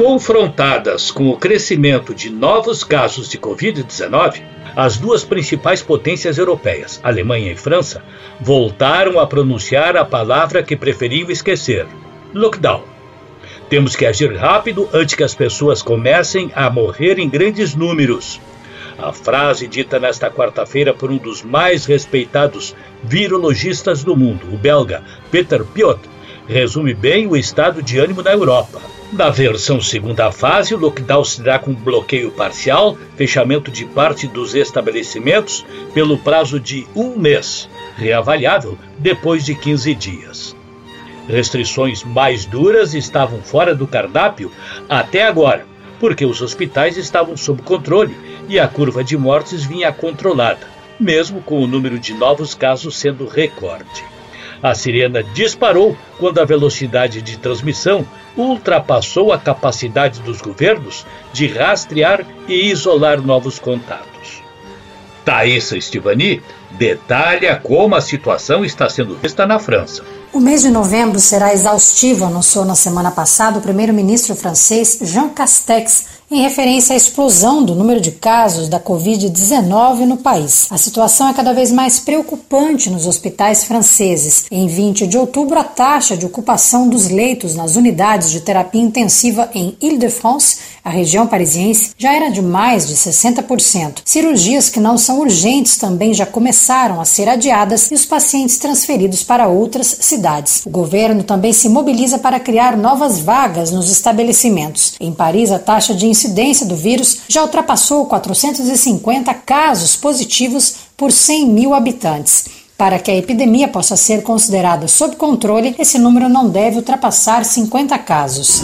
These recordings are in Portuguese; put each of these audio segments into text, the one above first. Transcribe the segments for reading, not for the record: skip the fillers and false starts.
Confrontadas com o crescimento de novos casos de Covid-19, as duas principais potências europeias, Alemanha e França, voltaram a pronunciar a palavra que preferiam esquecer: lockdown. Temos que agir rápido antes que as pessoas comecem a morrer em grandes números. A frase dita nesta quarta-feira por um dos mais respeitados virologistas do mundo, o belga Peter Piot, resume bem o estado de ânimo na Europa. Na versão segunda fase, o lockdown se dá com bloqueio parcial, fechamento de parte dos estabelecimentos pelo prazo de 1 mês, reavaliável depois de 15 dias. Restrições mais duras estavam fora do cardápio até agora, porque os hospitais estavam sob controle e a curva de mortes vinha controlada, mesmo com o número de novos casos sendo recorde. A sirena disparou quando a velocidade de transmissão ultrapassou a capacidade dos governos de rastrear e isolar novos contatos. Thaisa Estivani detalha como a situação está sendo vista na França. O mês de novembro será exaustivo, anunciou na semana passada o primeiro-ministro francês Jean Castex, em referência à explosão do número de casos da Covid-19 no país. A situação é cada vez mais preocupante nos hospitais franceses. Em 20 de outubro, a taxa de ocupação dos leitos nas unidades de terapia intensiva em Île-de-France, a região parisiense, já era de mais de 60%. Cirurgias que não são urgentes também já começaram a ser adiadas e os pacientes transferidos para outras cidades. O governo também se mobiliza para criar novas vagas nos estabelecimentos. Em Paris, a taxa de incidência do vírus já ultrapassou 450 casos positivos por 100 mil habitantes. Para que a epidemia possa ser considerada sob controle, esse número não deve ultrapassar 50 casos.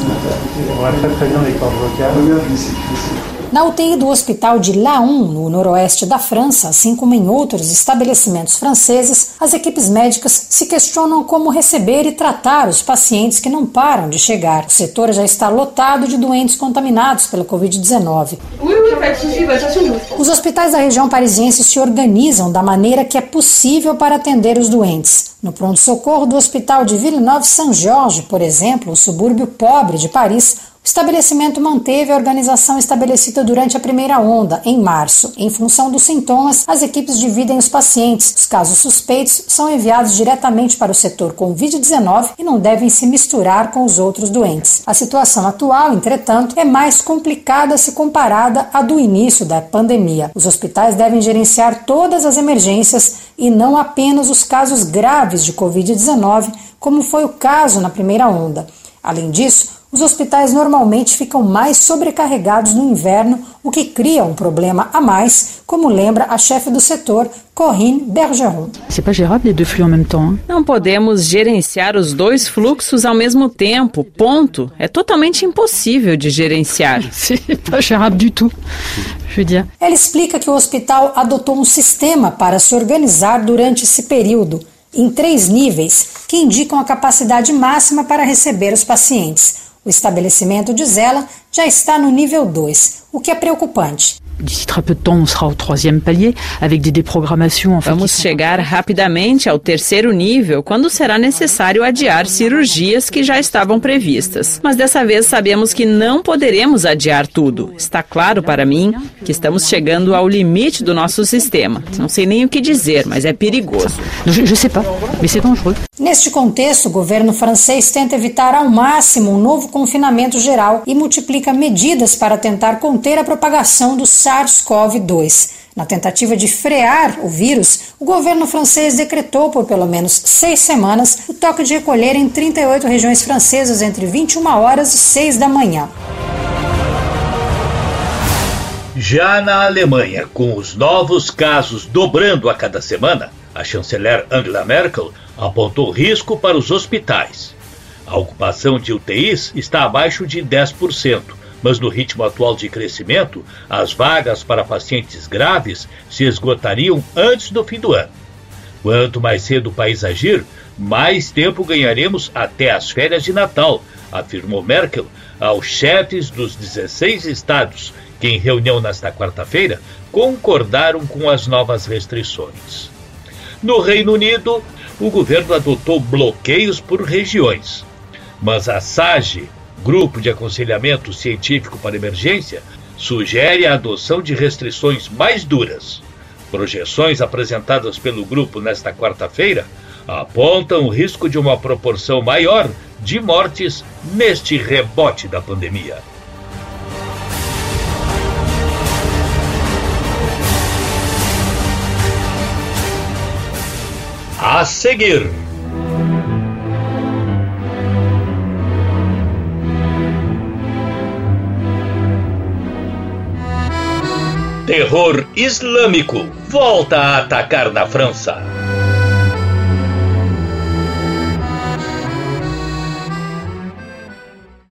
Na UTI do hospital de Laon, no noroeste da França, assim como em outros estabelecimentos franceses, as equipes médicas se questionam como receber e tratar os pacientes que não param de chegar. O setor já está lotado de doentes contaminados pela Covid-19. Os hospitais da região parisiense se organizam da maneira que é possível para atender os doentes. No pronto-socorro do hospital de Villeneuve-Saint-Georges, por exemplo, o subúrbio pobre de Paris, o estabelecimento manteve a organização estabelecida durante a primeira onda, em março. Em função dos sintomas, as equipes dividem os pacientes. Os casos suspeitos são enviados diretamente para o setor Covid-19 e não devem se misturar com os outros doentes. A situação atual, entretanto, é mais complicada se comparada à do início da pandemia. Os hospitais devem gerenciar todas as emergências e não apenas os casos graves de Covid-19, como foi o caso na primeira onda. Além disso, os hospitais normalmente ficam mais sobrecarregados no inverno, o que cria um problema a mais, como lembra a chefe do setor, Corinne Bergeron. Não podemos gerenciar os dois fluxos ao mesmo tempo, ponto. É totalmente impossível de gerenciar. Ela explica que o hospital adotou um sistema para se organizar durante esse período, em 3 níveis, que indicam a capacidade máxima para receber os pacientes. O estabelecimento, diz ela, já está no nível 2, o que é preocupante. Vamos chegar rapidamente ao 3º nível, quando será necessário adiar cirurgias que já estavam previstas. Mas dessa vez sabemos que não poderemos adiar tudo. Está claro para mim que estamos chegando ao limite do nosso sistema. Não sei nem o que dizer, mas é perigoso. Neste contexto, o governo francês tenta evitar ao máximo um novo confinamento geral e multiplica medidas para tentar conter a propagação do SARS-CoV-2. Na tentativa de frear o vírus, o governo francês decretou por pelo menos 6 semanas o toque de recolher em 38 regiões francesas entre 21 horas e 6 da manhã. Já na Alemanha, com os novos casos dobrando a cada semana, a chanceler Angela Merkel apontou risco para os hospitais. A ocupação de UTIs está abaixo de 10%, mas no ritmo atual de crescimento, as vagas para pacientes graves se esgotariam antes do fim do ano. Quanto mais cedo o país agir, mais tempo ganharemos até as férias de Natal, afirmou Merkel aos chefes dos 16 estados, que em reunião nesta quarta-feira concordaram com as novas restrições. No Reino Unido, o governo adotou bloqueios por regiões, mas a SAGE, Grupo de Aconselhamento Científico para Emergência sugere a adoção de restrições mais duras. Projeções apresentadas pelo grupo nesta quarta-feira apontam o risco de uma proporção maior de mortes neste rebote da pandemia. A seguir, terror islâmico volta a atacar na França.